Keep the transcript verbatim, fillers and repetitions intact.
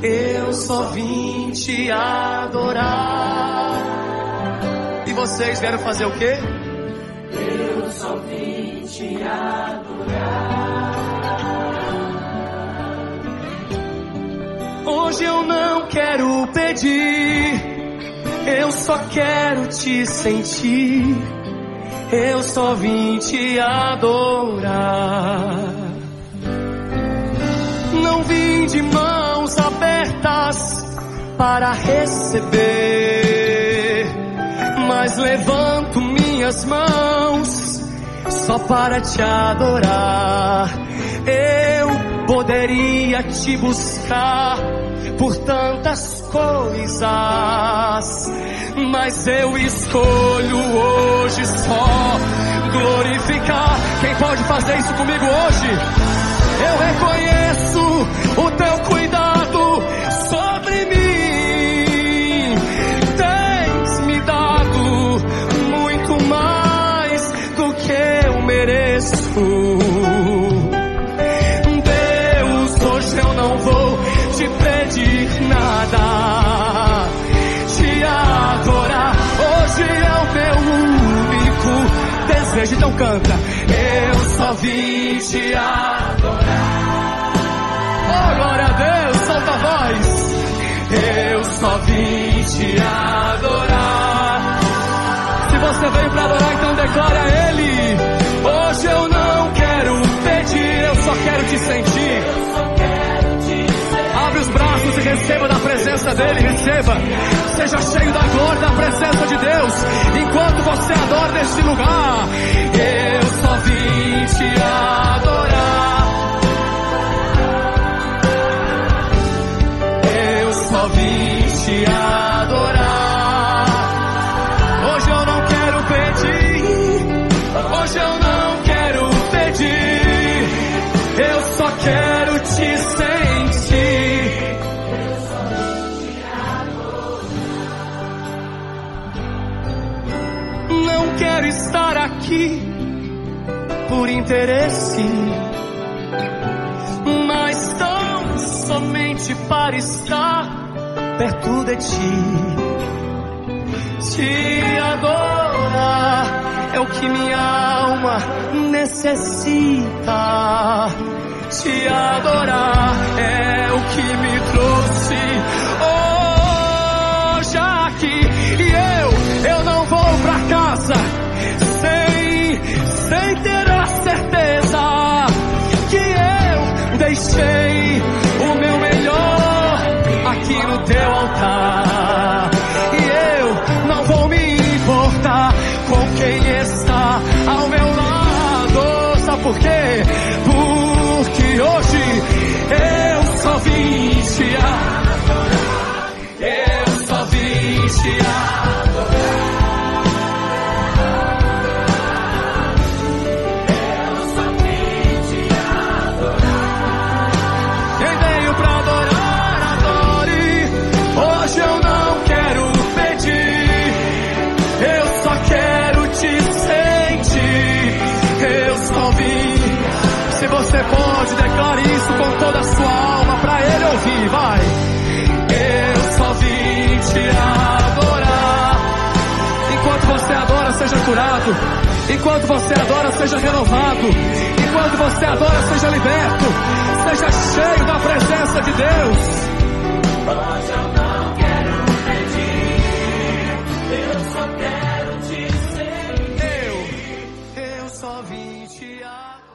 Eu só vim te adorar. E vocês vieram fazer o quê? Eu só vim te adorar. Hoje eu não quero pedir, eu só quero te sentir. Eu só vim te adorar. Não vim de mãos abertas para receber, mas levanto minhas mãos só para te adorar. Eu poderia te buscar por tantas coisas, mas eu escolho hoje só glorificar. Quem pode fazer isso comigo hoje? Eu reconheço o teu cuidado sobre mim. Tens me dado muito mais do que eu mereço. Deus, hoje eu não vou te pedir nada, te adorar. Hoje é o meu único desejo. Então canta. Eu só vim te adorar. Oh, glória a Deus, solta a voz. Eu só vim te adorar. Se você veio para adorar, então declare a Ele. Hoje eu não quero pedir, eu só quero te sentir. Abre os braços e receba da presença dEle, receba. Seja cheio da glória, da presença de Deus, enquanto você adora neste lugar. Eu só vim te adorar. Eu só vim te adorar. Hoje eu não quero pedir, hoje eu não quero pedir, eu só quero te sentir. Não quero estar aqui por interesse, mas tão somente para estar perto de ti. Te adorar é o que minha alma necessita. Te adorar é o que me trouxe hoje aqui. E eu, eu não vou pra casa sem, sem ter a certeza que eu deixei o meu melhor aqui no teu altar. E eu não vou me importar com quem está ao meu lado. Sabe por quê? Porque hoje eu só vim te adorar. Eu só vim te adorar. Eu só vim te adorar. Quem veio pra adorar, adore. Hoje eu não quero pedir, eu só quero te sentir. Eu só vim. Se você pode, declare isso com toda a sua alma pra Ele ouvir, vai. Eu só vim te adorar. Enquanto você adora, seja curado. Enquanto você adora, seja renovado. Enquanto você adora, seja liberto. Seja cheio da presença de Deus. Hoje eu não quero pedir, eu só quero te sentir. Eu, eu só vim te adorar.